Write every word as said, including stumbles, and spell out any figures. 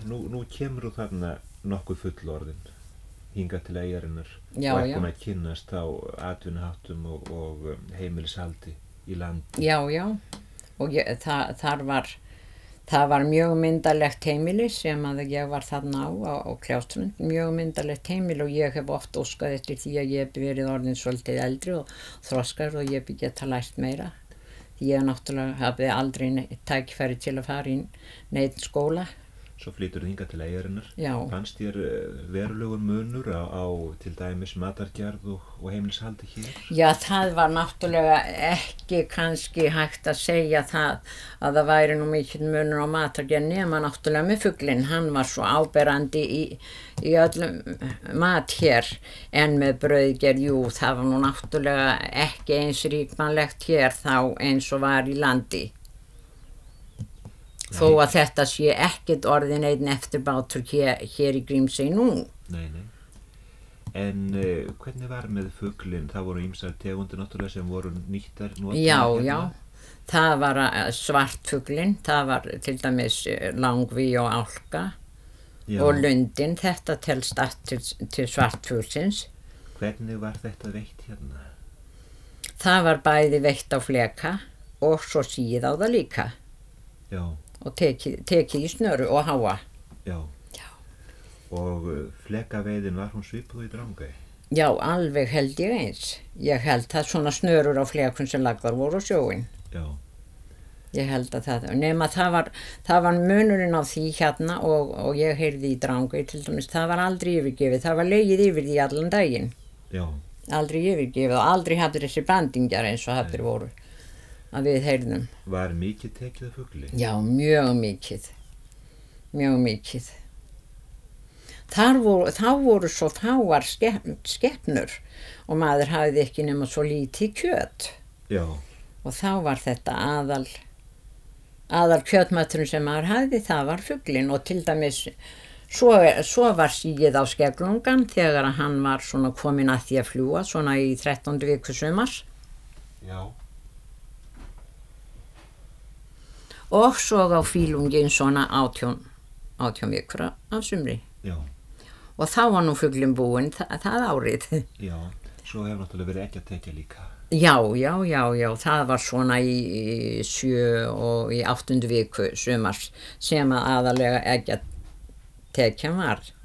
nú, nú kemur þú þarna nokkuð fullorðin hingað til eyjarinnar Já, og er já. búin að kynnast á atvinnuháttum og, og um, heimilishaldi í landi. Já, já, og ég, það, þar var, það var mjög myndalegt heimili sem að ég var þarna á, á, á Kljáströnd, mjög myndalegt heimili og ég hef oft óskað eftir því að ég hef verið orðin svolítið eldri og þroskar og ég hef geta lært meira. Ég náttúrulega hafði aldrei tækifæri til að fara í neinn skóla. Svo flytur hingað til eyjarinnar. Já. Fannst þér verulegur munur á, á til dæmis matargerð og, og heimilishaldi hér? Já, það var náttúrulega ekki kannski hægt að segja það að það væri nú mikill munur á matargerð nema náttúrulega með fuglinn. Hann var svo áberandi í, í öllum mat hér en með brauðgerð, jú, það var nú náttúrulega ekki eins ríkmannlegt hér þá eins og var í landi. Þó að þetta sé ekkert orðin einn eftirbátur hér, hér í Grímsey nú. Nei, nei. En uh, hvernig var með fuglinn? Það voru ýmsar tegundir náttúrulega sem voru nýttar notaðar Já, hérna. já. Það var svartfuglinn, það var til dæmis langví og álka Já. og lundin, þetta telst allt til, til svartfuglsins. Hvernig var þetta veitt hérna? Það var bæði veitt á fleka og svo síð á það líka. Já. Og tekið, tekið í snöru og háa. Já. Já. Og uh, flekaveiðin, var hún svipuð í Drangey? Já, alveg held ég eins. Ég held það svona snörur á flekun sem lagðar voru á sjóin. Já. Ég held að það, nema það var, það var munurinn á því hérna og, og ég heyrði í Drangey til dæmis, það var aldrei yfirgefið, það var legið yfir því allan daginn. Já. Aldrei yfirgefið og aldrei hafði þessi bandingjar eins og hafðir voru að við heyrðum. Var mikið tekið af fugli? Já, mjög mikið, mjög mikið. Þar voru, þá voru svo fáar skep, skepnur og maður hafði ekki nema svo lítið kjöt. Já. Og þá var þetta aðal, aðal kjötmaturinn sem maður hafði, það var fuglinn og til dæmis svo, svo var síið á skegglungan þegar hann var svona kominn að því að fljúga, svona í þrettándu viku sumars. Já. Og svo á fílungin svona átján, átján vikur af sumri. Já. Og þá var nú fuglinn búinn það, það árið. Já, svo hefur náttúrulega verið ekki að tekja líka. Já, já, já, já, það var svona í, í sjö og í áttundu viku sumars sem að aðalega ekki að tekja var.